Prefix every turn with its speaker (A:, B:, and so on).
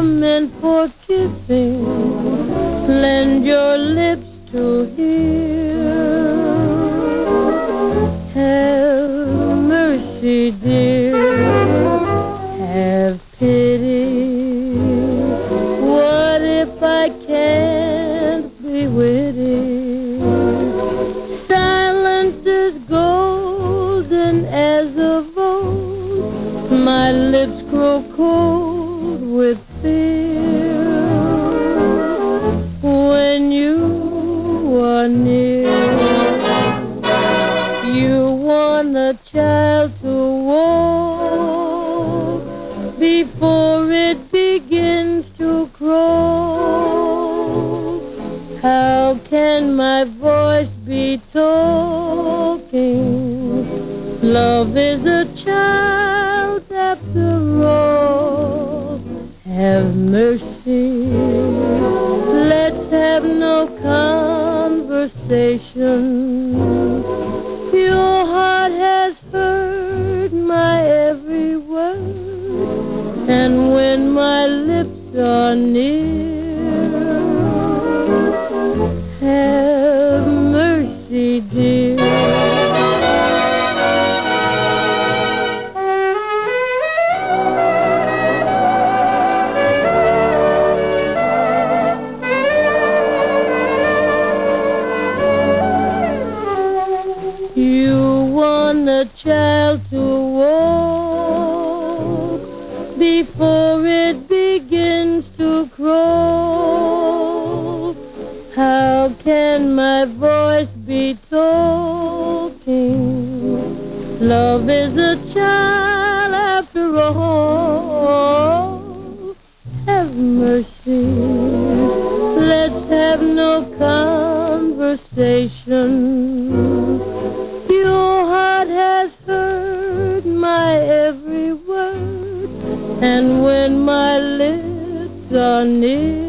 A: meant for kissing, lend your lips to hear. Have mercy, dear, have pity. What if I can't be witty? Silence is golden as of old. My lips grow cold with fear when you are near. You want a child to walk before it begins to crawl. How can my voice be talking? Love is a child after all. Have mercy, let's have no conversation. Your heart has heard my every word, and when my lips are near, have mercy, dear. You want a child to walk before it begins to crawl. How can my voice be talking? Love is a child after all. Have mercy, let's have no conversation. Your heart has heard my every word, and when my lips are near,